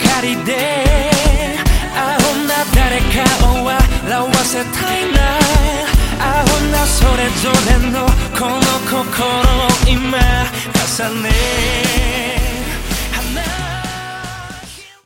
りでアホな誰かを笑わせたいな。アホなそれぞれのこの心を今重ね